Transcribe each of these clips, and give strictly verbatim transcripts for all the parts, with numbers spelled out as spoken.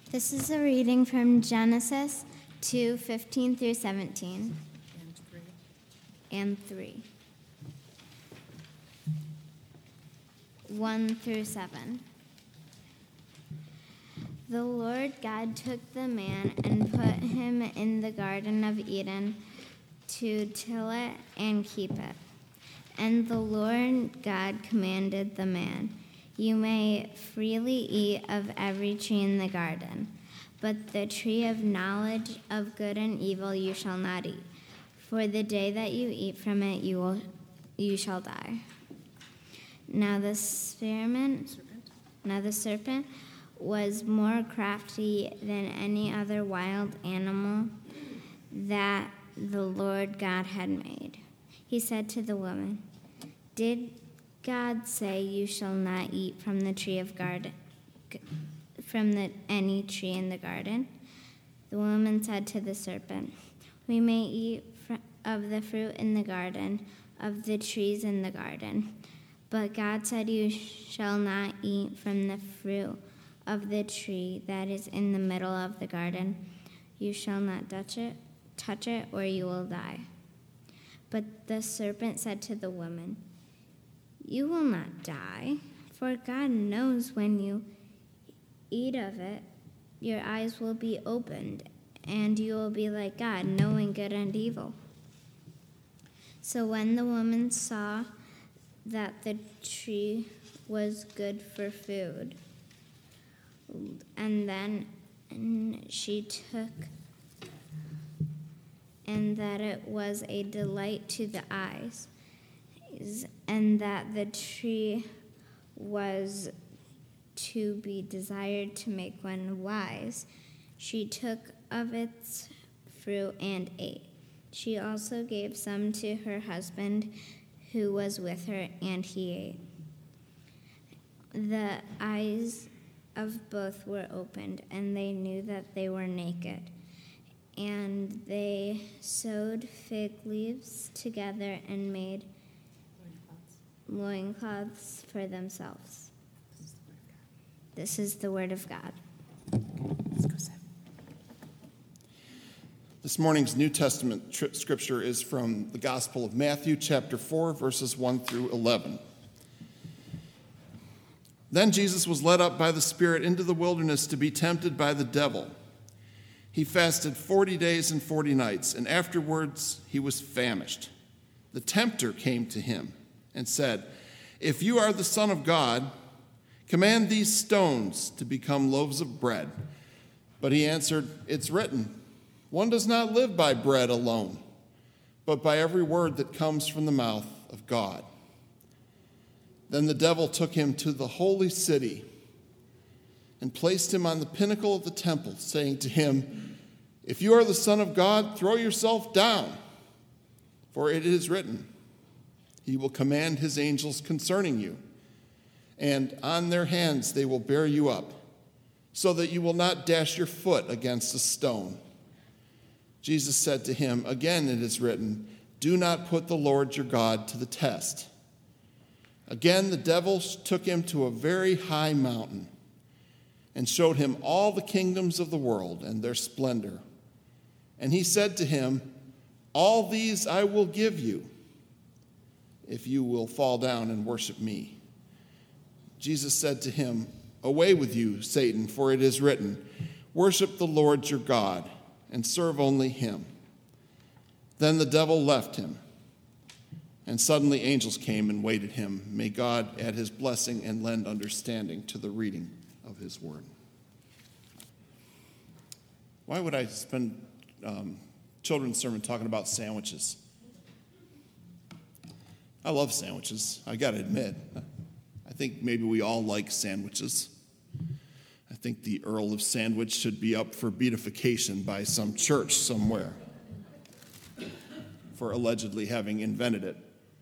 This is a reading from Genesis two, fifteen through seventeen. And three. And three. one through seven. The Lord God took the man and put him in the Garden of Eden to till it and keep it. And the Lord God commanded the man, "You may freely eat of every tree in the garden, but the tree of knowledge of good and evil you shall not eat. For the day that you eat from it, you will, you shall die." Now the serpent, now the serpent was more crafty than any other wild animal that the Lord God had made. He said to the woman, "Did God say you shall not eat from the tree of garden, from the any tree in the garden?" The woman said to the serpent, "We may eat of the fruit in the garden, of the trees in the garden. But God said you shall not eat from the fruit of the tree that is in the middle of the garden. You shall not touch it, touch it, or you will die." But the serpent said to the woman, "You will not die, for God knows when you eat of it, your eyes will be opened, and you will be like God, knowing good and evil." So when the woman saw that the tree was good for food, and then and she took, and that it was a delight to the eyes, and that the tree was to be desired to make one wise, she took of its fruit and ate. She also gave some to her husband who was with her, and he ate. The eyes of both were opened, and they knew that they were naked. And they sewed fig leaves together and made loincloths for themselves. This is the word of God. Let's go, Sam. This morning's New Testament tri- scripture is from the Gospel of Matthew, chapter four, verses one through eleven. Then Jesus was led up by the Spirit into the wilderness to be tempted by the devil. He fasted forty days and forty nights, and afterwards he was famished. The tempter came to him and said, "If you are the Son of God, command these stones to become loaves of bread." But he answered, "It's written, one does not live by bread alone, but by every word that comes from the mouth of God." Then the devil took him to the holy city and placed him on the pinnacle of the temple, saying to him, "If you are the Son of God, throw yourself down, for it is written, he will command his angels concerning you, and on their hands they will bear you up, so that you will not dash your foot against a stone." Jesus said to him, "Again it is written, do not put the Lord your God to the test." Again the devil took him to a very high mountain and showed him all the kingdoms of the world and their splendor. And he said to him, "All these I will give you if you will fall down and worship me." Jesus said to him, "Away with you, Satan, for it is written, worship the Lord your God and serve only him." Then the devil left him, and suddenly angels came and waited him. May God add his blessing and lend understanding to the reading of his word. Why would I spend um, children's sermon talking about sandwiches? I love sandwiches, I gotta admit. I think maybe we all like sandwiches. I think the Earl of Sandwich should be up for beatification by some church somewhere for allegedly having invented it.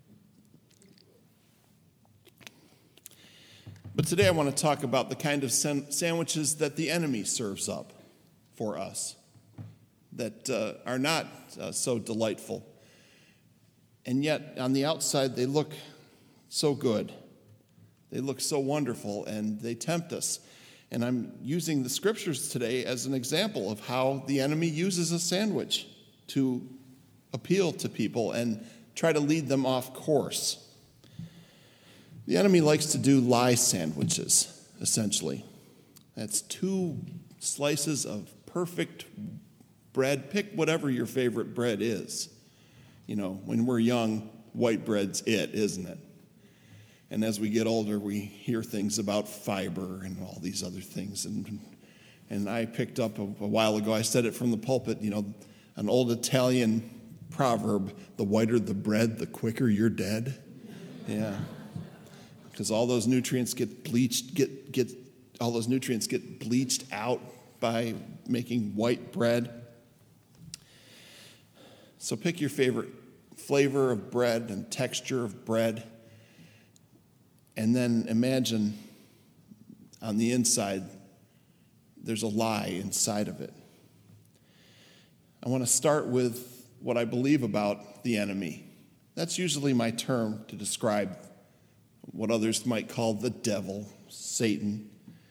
But today I want to talk about the kind of san- sandwiches that the enemy serves up for us that uh, are not uh, so delightful. And yet, on the outside, they look so good. They look so wonderful, and they tempt us. And I'm using the scriptures today as an example of how the enemy uses a sandwich to appeal to people and try to lead them off course. The enemy likes to do lie sandwiches, essentially. That's two slices of perfect bread. Pick whatever your favorite bread is. You know, when we're young, white bread's it, isn't it? And as we get older, we hear things about fiber and all these other things. And and I picked up a, a while ago, I said it from the pulpit, you know, an old Italian proverb, the whiter the bread, the quicker you're dead. Yeah. Because all those nutrients get bleached, get get all those nutrients get bleached out by making white bread. So pick your favorite flavor of bread and texture of bread. And then imagine on the inside, there's a lie inside of it. I want to start with what I believe about the enemy. That's usually my term to describe what others might call the devil, Satan.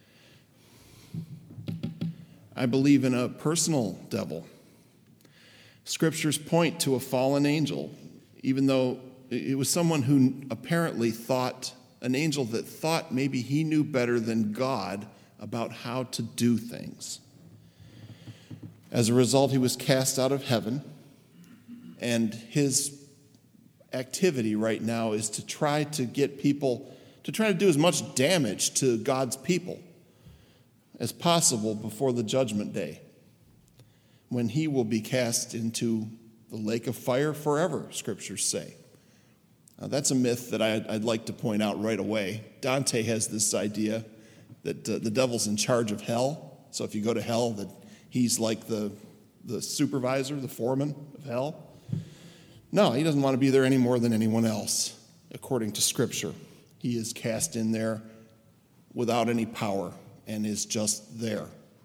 I believe in a personal devil. Scriptures point to a fallen angel, even though it was someone who apparently thought, an angel that thought maybe he knew better than God about how to do things. As a result, he was cast out of heaven, and his activity right now is to try to get people, to try to do as much damage to God's people as possible before the judgment day, when he will be cast into the lake of fire forever, scriptures say. Now, that's a myth that I'd, I'd like to point out right away. Dante has this idea that uh, the devil's in charge of hell. So if you go to hell, that he's like the, the supervisor, the foreman of hell. No, he doesn't want to be there any more than anyone else, according to Scripture. He is cast in there without any power and is just there.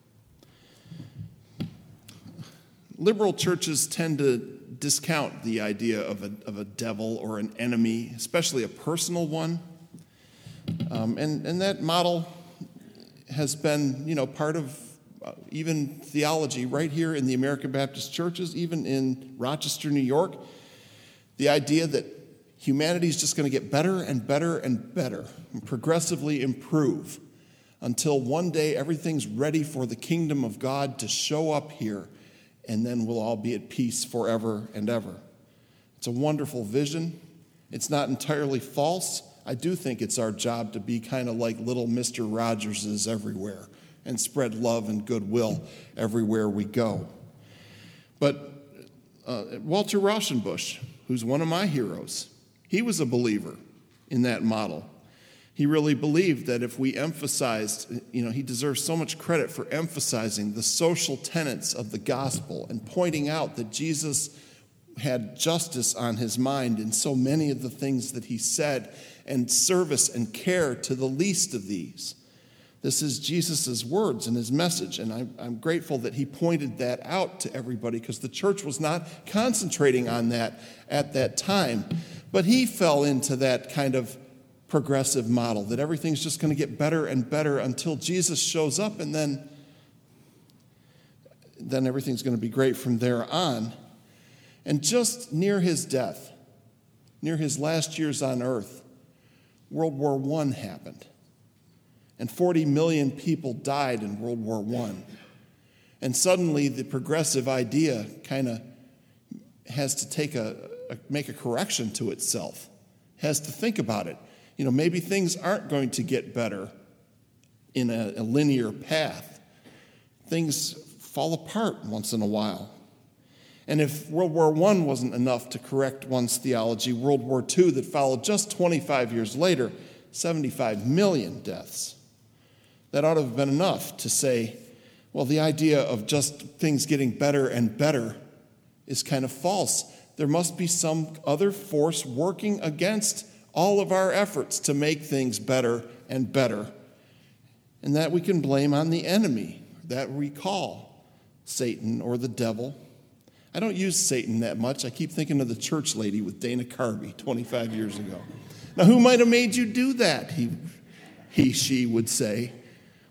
Liberal churches tend to discount the idea of a, of a devil or an enemy, especially a personal one. Um, and, and that model has been, you know, part of uh, even theology right here in the American Baptist churches, even in Rochester, New York. The idea that humanity is just going to get better and better and better and progressively improve until one day everything's ready for the kingdom of God to show up here, and then we'll all be at peace forever and ever. It's a wonderful vision. It's not entirely false. I do think it's our job to be kind of like little Mister Rogerses everywhere and spread love and goodwill everywhere we go. But uh, Walter Rauschenbusch, who's one of my heroes, he was a believer in that model. He really believed that if we emphasized, you know, he deserves so much credit for emphasizing the social tenets of the gospel and pointing out that Jesus had justice on his mind in so many of the things that he said, and service and care to the least of these. This is Jesus' words and his message, and I'm, I'm grateful that he pointed that out to everybody, because the church was not concentrating on that at that time. But he fell into that kind of progressive model, that everything's just going to get better and better until Jesus shows up, and then, then everything's going to be great from there on. And just near his death, near his last years on earth, World War One happened. And forty million people died in World War One. And suddenly the progressive idea kind of has to take a, a make a correction to itself, has to think about it. You know, maybe things aren't going to get better in a, a linear path. Things fall apart once in a while. And if World War One wasn't enough to correct one's theology, World War Two, that followed just twenty-five years later, seventy-five million deaths. That ought to have been enough to say, well, the idea of just things getting better and better is kind of false. There must be some other force working against all of our efforts to make things better and better. And that we can blame on the enemy, that we call Satan or the devil. I don't use Satan that much. I keep thinking of the church lady with Dana Carvey twenty-five years ago. Now, who might have made you do that? He, he, she would say.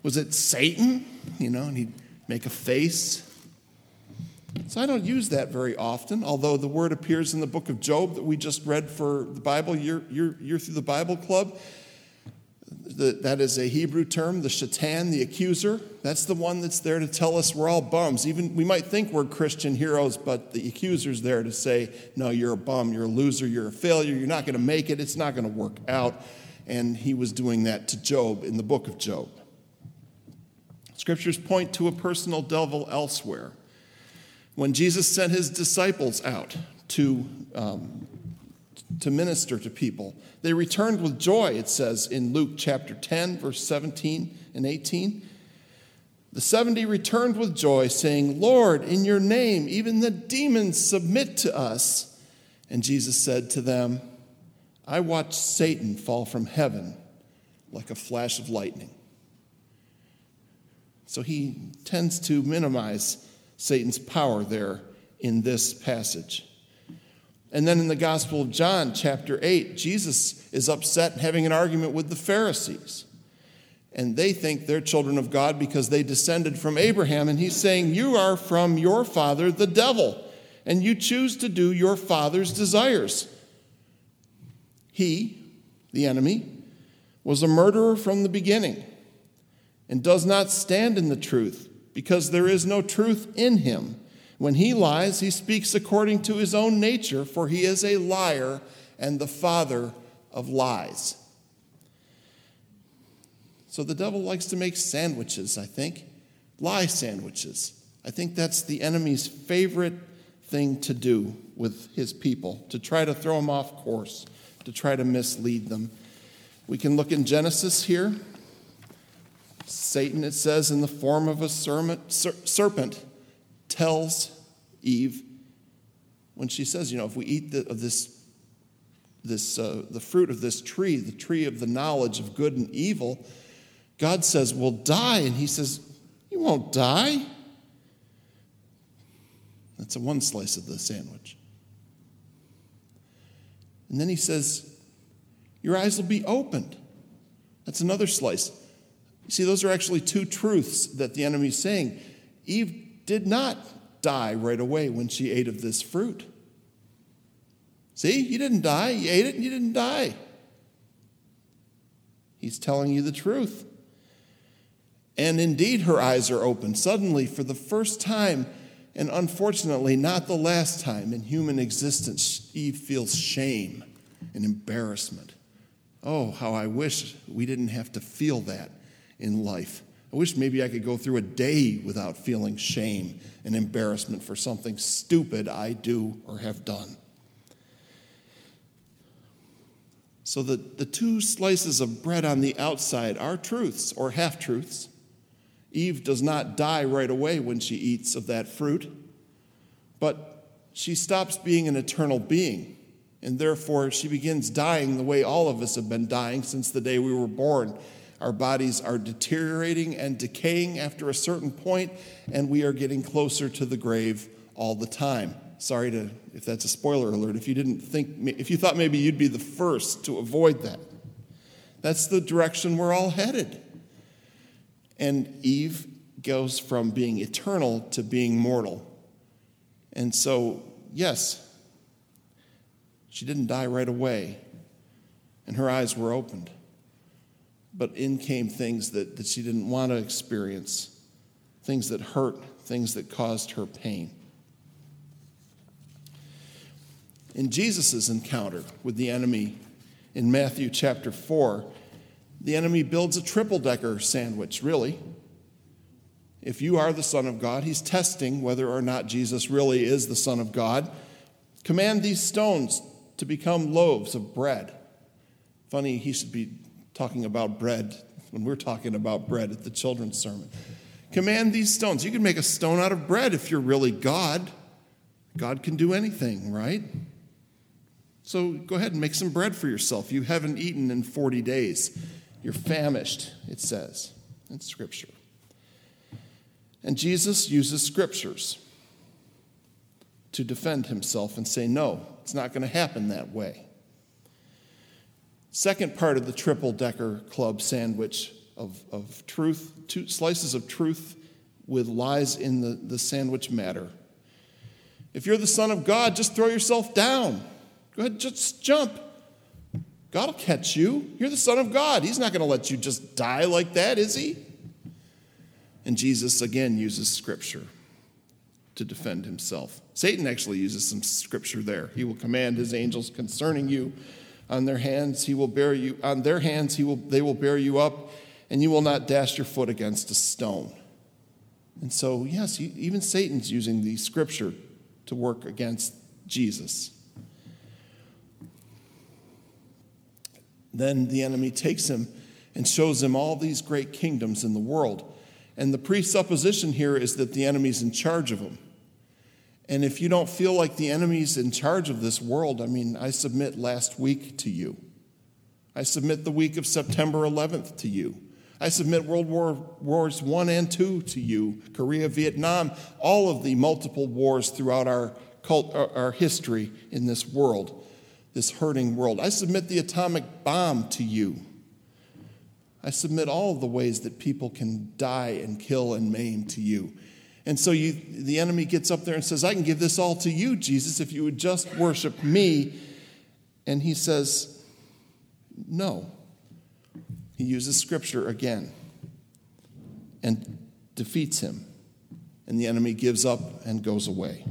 Was it Satan? You know, and he'd make a face. So I don't use that very often, although the word appears in the book of Job that we just read for the Bible, Year, year, year Through the Bible Club. The, that is a Hebrew term, the shaitan, the accuser. That's the one that's there to tell us we're all bums. Even we might think we're Christian heroes, but the accuser's there to say, no, you're a bum, you're a loser, you're a failure, you're not going to make it, it's not going to work out. And he was doing that to Job in the book of Job. Scriptures point to a personal devil elsewhere. When Jesus sent his disciples out to um, to minister to people, they returned with joy, it says in Luke chapter ten, verse seventeen and eighteen. The seventy returned with joy, saying, Lord, in your name, even the demons submit to us. And Jesus said to them, I watched Satan fall from heaven like a flash of lightning. So he tends to minimize Satan's power there in this passage. And then in the Gospel of John, chapter eight, Jesus is upset and having an argument with the Pharisees. And they think they're children of God because they descended from Abraham. And he's saying, you are from your father, the devil, and you choose to do your father's desires. He, the enemy, was a murderer from the beginning and does not stand in the truth because there is no truth in him. When he lies, he speaks according to his own nature, for he is a liar and the father of lies. So the devil likes to make sandwiches, I think, lie sandwiches. I think that's the enemy's favorite thing to do with his people, to try to throw them off course, to try to mislead them. We can look in Genesis here. Satan, it says, in the form of a serpent, tells Eve, when she says, you know, if we eat the, of this, this uh, the fruit of this tree, the tree of the knowledge of good and evil, God says, we'll die. And he says, you won't die. That's a one slice of the sandwich. And then he says, your eyes will be opened. That's another slice. You see, those are actually two truths that the enemy's saying. Eve did not die right away when she ate of this fruit. See, you didn't die. You ate it and you didn't die. He's telling you the truth. And indeed, her eyes are open. Suddenly, for the first time, and unfortunately not the last time in human existence, Eve feels shame and embarrassment. Oh, how I wish we didn't have to feel that in life. I wish maybe I could go through a day without feeling shame and embarrassment for something stupid I do or have done. So the, the two slices of bread on the outside are truths or half-truths. Eve does not die right away when she eats of that fruit, but she stops being an eternal being, and therefore she begins dying the way all of us have been dying since the day we were born. Our bodies are deteriorating and decaying after a certain point, and we are getting closer to the grave all the time. Sorry to, if that's a spoiler alert, if you didn't think, if you thought maybe you'd be the first to avoid that. That's the direction we're all headed. And Eve goes from being eternal to being mortal. And so, yes, she didn't die right away, and her eyes were opened. But in came things that, that she didn't want to experience, things that hurt, things that caused her pain. In Jesus' encounter with the enemy in Matthew chapter four, the enemy builds a triple-decker sandwich, really. If you are the Son of God, he's testing whether or not Jesus really is the Son of God. Command these stones to become loaves of bread. Funny, he should be talking about bread when we're talking about bread at the children's sermon. Command these stones. You can make a stone out of bread if you're really God. God can do anything, right? So go ahead and make some bread for yourself. You haven't eaten in forty days. You're famished, it says in Scripture. And Jesus uses Scriptures to defend himself and say, no, it's not going to happen that way. Second part of the triple-decker club sandwich of, of truth, two slices of truth with lies in the, the sandwich matter. If you're the Son of God, just throw yourself down. Go ahead, just jump. God will catch you. You're the Son of God. He's not going to let you just die like that, is he? And Jesus, again, uses Scripture to defend himself. Satan actually uses some Scripture there. He will command his angels concerning you. On their hands he will bear you. On their hands he will. They will bear you up, and you will not dash your foot against a stone. And so, yes, even Satan's using the Scripture to work against Jesus. Then the enemy takes him and shows him all these great kingdoms in the world. And the presupposition here is that the enemy's in charge of them. And if you don't feel like the enemy's in charge of this world, I mean, I submit last week to you. I submit the week of September eleventh to you. I submit World War Wars One and Two to you, Korea, Vietnam, all of the multiple wars throughout our cult, our history in this world, this hurting world. I submit the atomic bomb to you. I submit all of the ways that people can die and kill and maim to you. And so you, the enemy gets up there and says, I can give this all to you, Jesus, if you would just worship me. And he says, no. He uses Scripture again and defeats him. And the enemy gives up and goes away.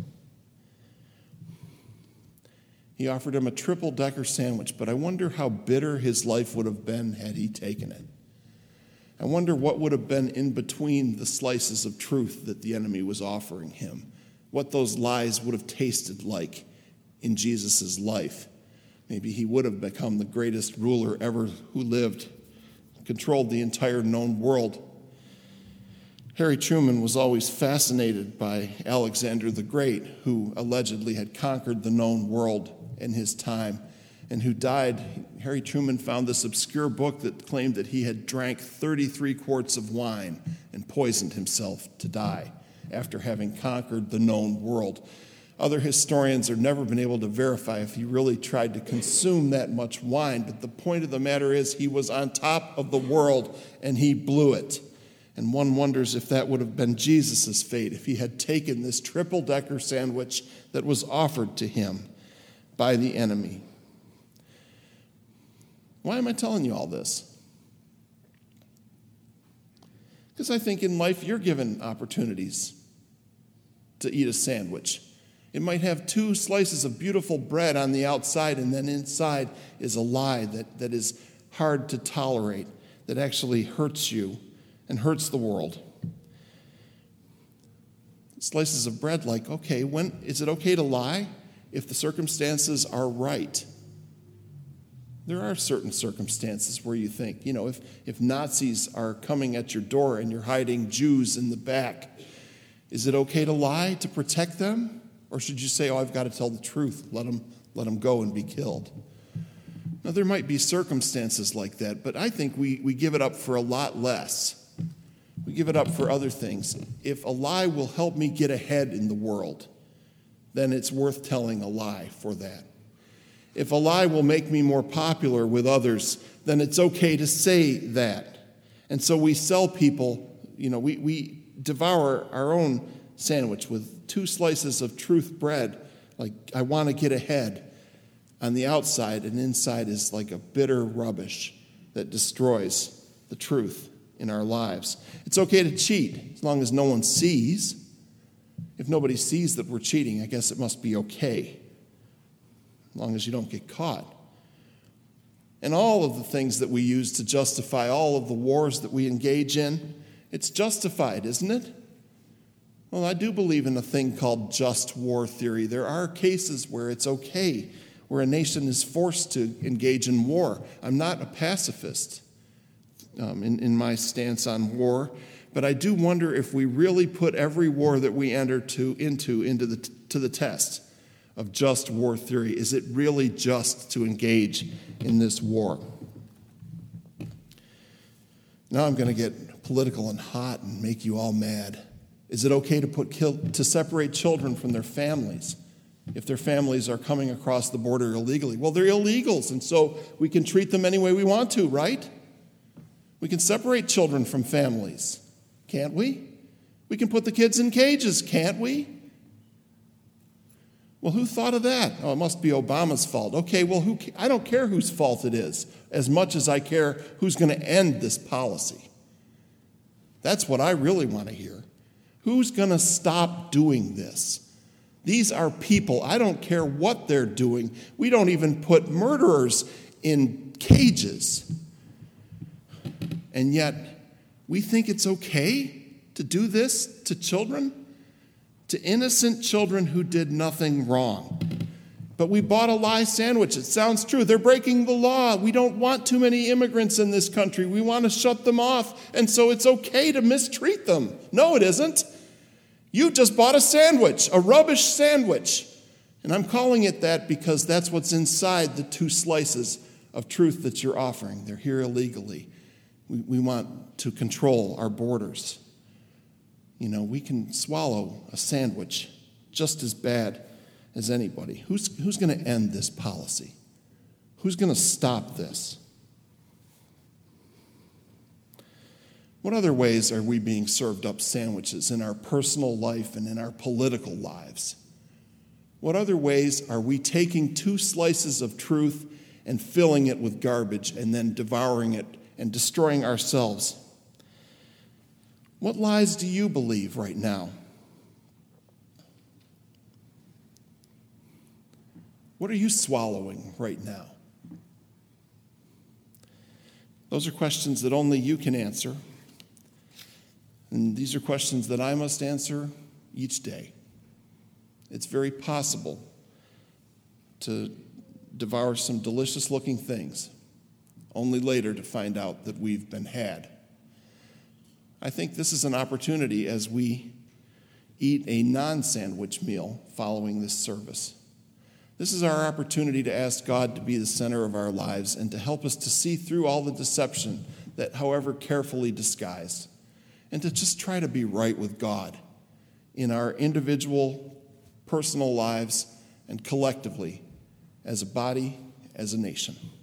He offered him a triple-decker sandwich, but I wonder how bitter his life would have been had he taken it. I wonder what would have been in between the slices of truth that the enemy was offering him, what those lies would have tasted like in Jesus' life. Maybe he would have become the greatest ruler ever who lived, controlled the entire known world. Harry Truman was always fascinated by Alexander the Great, who allegedly had conquered the known world in his time, and who died. Harry Truman found this obscure book that claimed that he had drank thirty-three quarts of wine and poisoned himself to die after having conquered the known world. Other historians have never been able to verify if he really tried to consume that much wine, but the point of the matter is he was on top of the world and he blew it. And one wonders if that would have been Jesus' fate, if he had taken this triple-decker sandwich that was offered to him by the enemy. Why am I telling you all this? Because I think in life you're given opportunities to eat a sandwich. It might have two slices of beautiful bread on the outside, and then inside is a lie that, that is hard to tolerate, that actually hurts you and hurts the world. Slices of bread like, okay, when is it okay to lie if the circumstances are right? There are certain circumstances where you think, you know, if, if Nazis are coming at your door and you're hiding Jews in the back, is it okay to lie to protect them? Or should you say, oh, I've got to tell the truth, let them, let them go and be killed? Now, there might be circumstances like that, but I think we, we give it up for a lot less. We give it up for other things. If a lie will help me get ahead in the world, then it's worth telling a lie for that. If a lie will make me more popular with others, then it's okay to say that. And so we sell people, you know, we, we devour our own sandwich with two slices of truth bread, like I want to get ahead on the outside, and inside is like a bitter rubbish that destroys the truth in our lives. It's okay to cheat as long as no one sees. If nobody sees that we're cheating, I guess it must be okay, as long as you don't get caught. And all of the things that we use to justify all of the wars that we engage in, it's justified, isn't it? Well, I do believe in a thing called just war theory. There are cases where it's okay, where a nation is forced to engage in war. I'm not a pacifist um, in, in my stance on war, but I do wonder if we really put every war that we enter to, into into the, to the test of just war theory. Is it really just to engage in this war? Now I'm going to get political and hot and make you all mad. Is it okay to put kill, to separate children from their families if their families are coming across the border illegally? Well, they're illegals, and so we can treat them any way we want to, right? We can separate children from families, can't we? We can put the kids in cages, can't we? Well, who thought of that? Oh, it must be Obama's fault. Okay, well, who? I don't care whose fault it is, as much as I care who's going to end this policy. That's what I really want to hear. Who's going to stop doing this? These are people. I don't care what they're doing. We don't even put murderers in cages. And yet, we think it's okay to do this to children, to innocent children who did nothing wrong. But we bought a lie sandwich. It sounds true. They're breaking the law. We don't want too many immigrants in this country. We want to shut them off. And so it's okay to mistreat them. No, it isn't. You just bought a sandwich, a rubbish sandwich. And I'm calling it that because that's what's inside the two slices of truth that you're offering. They're here illegally. We, we want to control our borders. You know, we can swallow a sandwich just as bad as anybody. Who's, who's going to end this policy? Who's going to stop this? What other ways are we being served up sandwiches in our personal life and in our political lives? What other ways are we taking two slices of truth and filling it with garbage and then devouring it and destroying ourselves? What lies do you believe right now? What are you swallowing right now? Those are questions that only you can answer. And these are questions that I must answer each day. It's very possible to devour some delicious-looking things, only later to find out that we've been had. I think this is an opportunity as we eat a non-sandwich meal following this service. This is our opportunity to ask God to be the center of our lives and to help us to see through all the deception that, however carefully disguised, and to just try to be right with God in our individual, personal lives and collectively as a body, as a nation.